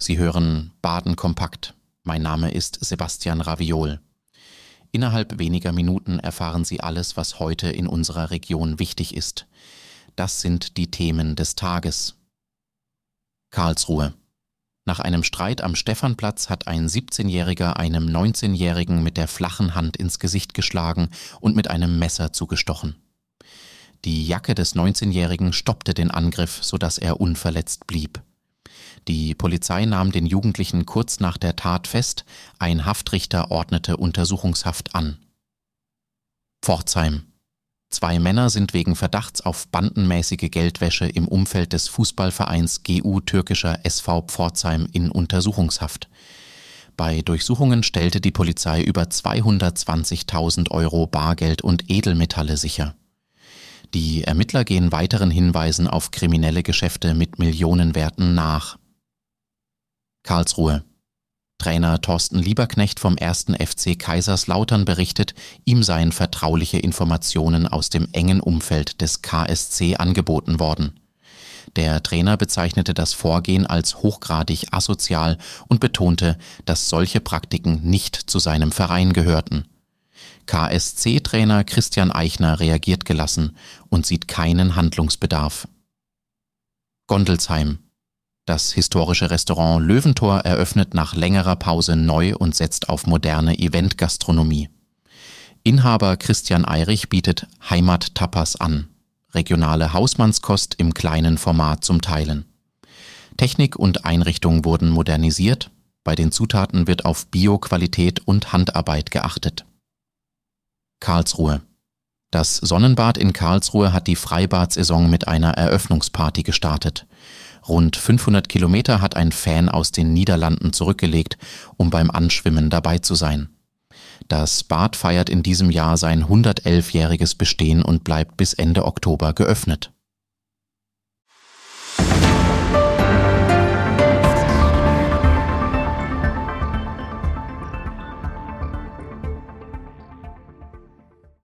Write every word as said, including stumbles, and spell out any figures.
Sie hören Baden kompakt. Mein Name ist Sebastian Raviol. Innerhalb weniger Minuten erfahren Sie alles, was heute in unserer Region wichtig ist. Das sind die Themen des Tages. Karlsruhe. Nach einem Streit am Stephanplatz hat ein siebzehnjähriger einem neunzehnjährigen mit der flachen Hand ins Gesicht geschlagen und mit einem Messer zugestochen. Die Jacke des neunzehnjährigen stoppte den Angriff, sodass er unverletzt blieb. Die Polizei nahm den Jugendlichen kurz nach der Tat fest, ein Haftrichter ordnete Untersuchungshaft an. Pforzheim. Zwei Männer sind wegen Verdachts auf bandenmäßige Geldwäsche im Umfeld des Fußballvereins G U Türkischer S V Pforzheim in Untersuchungshaft. Bei Durchsuchungen stellte die Polizei über zweihundertzwanzigtausend Euro Bargeld und Edelmetalle sicher. Die Ermittler gehen weiteren Hinweisen auf kriminelle Geschäfte mit Millionenwerten nach. Karlsruhe. Trainer Thorsten Lieberknecht vom ersten F C Kaiserslautern berichtet, ihm seien vertrauliche Informationen aus dem engen Umfeld des K S C angeboten worden. Der Trainer bezeichnete das Vorgehen als hochgradig asozial und betonte, dass solche Praktiken nicht zu seinem Verein gehörten. K S C-Trainer Christian Eichner reagiert gelassen und sieht keinen Handlungsbedarf. Gondelsheim. Das historische Restaurant Löwentor eröffnet nach längerer Pause neu und setzt auf moderne Eventgastronomie. Inhaber Christian Eirich bietet Heimat-Tapas an, regionale Hausmannskost im kleinen Format zum Teilen. Technik und Einrichtung wurden modernisiert, bei den Zutaten wird auf Bio-Qualität und Handarbeit geachtet. Karlsruhe. Das Sonnenbad in Karlsruhe hat die Freibad-Saison mit einer Eröffnungsparty gestartet. Rund fünfhundert Kilometer hat ein Fan aus den Niederlanden zurückgelegt, um beim Anschwimmen dabei zu sein. Das Bad feiert in diesem Jahr sein hundertelfjähriges Bestehen und bleibt bis Ende Oktober geöffnet.